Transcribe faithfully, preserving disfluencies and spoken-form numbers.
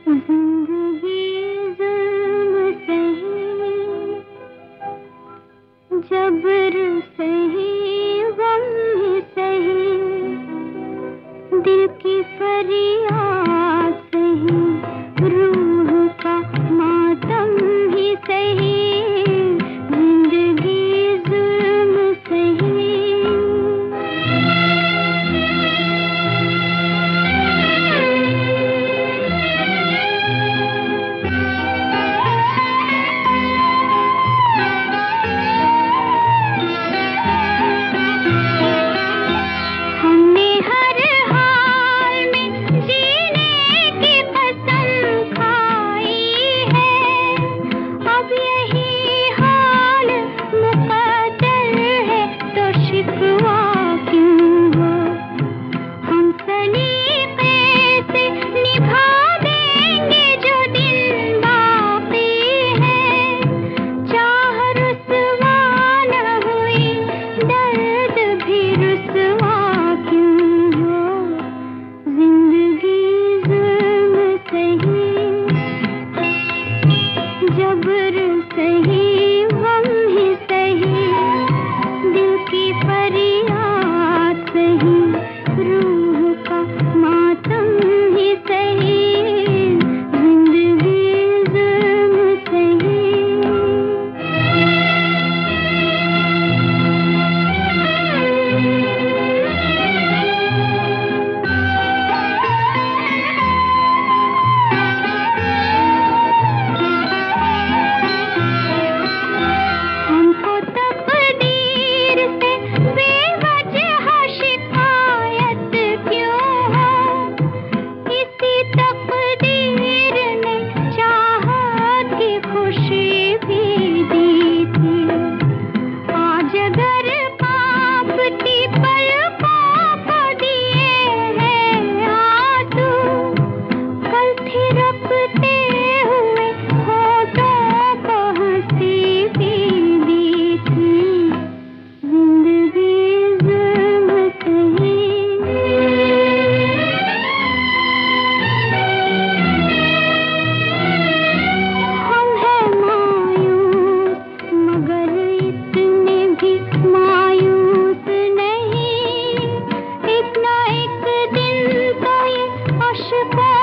जिंदगी जुल्म सही, जबर सही, गम ही सही, दिल की फरियाद सही, रूह का मातम ही सही, जिंदगी जुल्म सही। हमने हर हाल में जीने की कसम खाई है, अब यही हाल मुकद्दर है तो शिकवा क्यों हो। हम सलीके से निभा देंगे जो दिन बाकी है, चाह रुसवा न हुई दर्द भी रुसवा क्यों हो। जिंदगी जुल्म सही, जबर सही, गम ही सही, दिल की फरियाद सही, रूह का मातम ही सही, जिंदगी जुल्म सही। हमको तकदीर से बेवजह शिकायत क्यों हो। इसी तकदीर ने चाहत की खुशी भी दी थी। आज अगर कांपती पलकों को दिए हैं आंसू, कल थिरकते हुए होठों को हंसी भी दी थी। जिंदगी जुल्म सही, हम हैं मायूस मगर इतने भी मायूस नहीं। एक ना एक दिन तो ये अश्कों